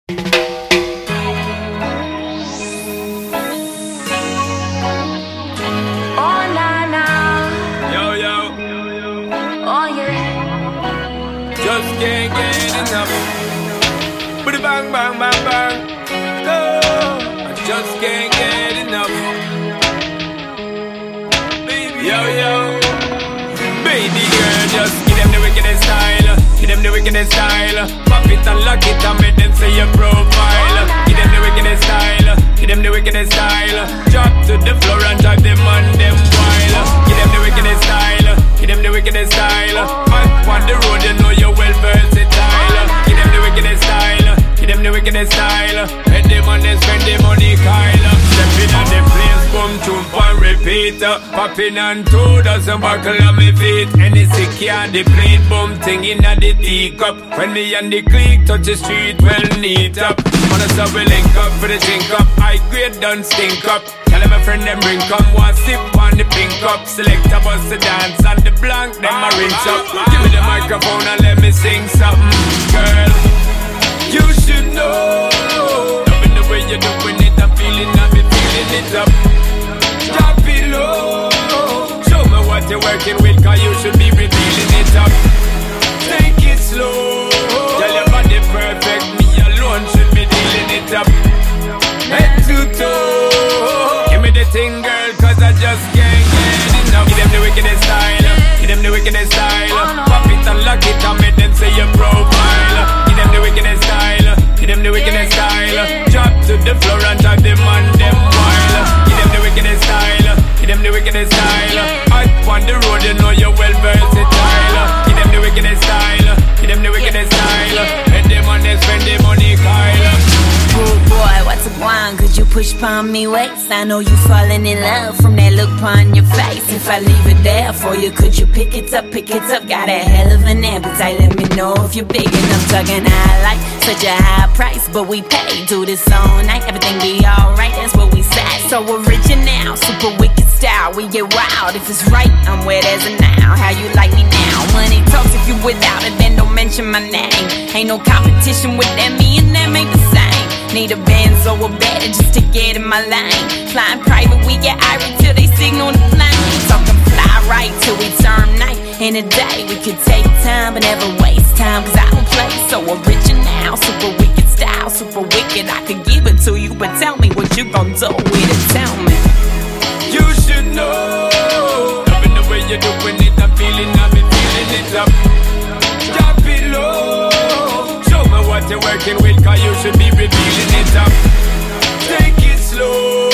Just can't get enough. Booty bang, bang, bang, bang. Oh, I just can't get enough. Baby, yo, yo. Baby girl, just give them the wickedest style. Give them the wickedest style. Pop it and lock it and make them say your profile. Give them the wickedest style. Give them the wickedest style. Drop to the floor and drive them on them wild. Give them the wickedest style. Give them the wickedest style. Back on the road, you know you're well versatile. Give them the wickedest style. Give them the wickedest style. Spend the money, spend the money, Kyle. Stepping on the place, boom, jump and repeat. Popping on 2 dozen buckle on me feet. Any sick can't deplete, boom, thing in the teacup. When me and the clique touch the street, well neat up. On a sub we link up for the drink up. High grade done stink up. Tell them my friend them bring come one sip on the pink up. Select a bus to dance on the blank, them a rinse up. Give me the microphone and let me sing something. Girl, you should know. Loving the way you're doing it, I'm feeling it up. Drop it low. Show me what you're working with, cause you should be revealing it up. Take it slow. Tell your body perfect, me alone should be dealing it up. Head to toe. Give me the thing, girl, cause I just can't get enough. Give them the wickedest style. Give them the wickedest style. Pop it and lock it and make them say your profile. Give them the wickedest style. Give them the wickedest style. Drop to the floor and drive them on them wild. Give them the wickedest style. Give them the wickedest style. Out on the road, you know you're well versatile. Give them the wickedest style. Give them the wickedest style. Spend the money, spend the money, Kyle. Oh boy, what's a one? Could you push upon me waist? I know you falling in love from that look upon your face. If I leave it there for you, could you pick it up, pick it up? Got a hell of an appetite, let me know if you're big enough. Talking I like such a high price, but we pay. Do this all night, everything be alright, that's what we say. So original, super wicked style, we get wild. If it's right, I'm wet as a now. How you like me now? Money talks, if you without it, then don't mention my name. Ain't no competition with them, me and them ain't the same. Need a Benz or a better just to get in my lane. Flying private, we get irie till they signal the plane. Talking fly right till we turn night. In a day, we could take time but never waste time. Cause I don't play so original, super wicked style, super wicked. I could give it to you, but tell me what you gon' do with it, tell me. You should know. Loving the way you're doing it, I'm feeling it up. Drop it low. Show me what you're working with, cause you should be revealing it up. Take it slow.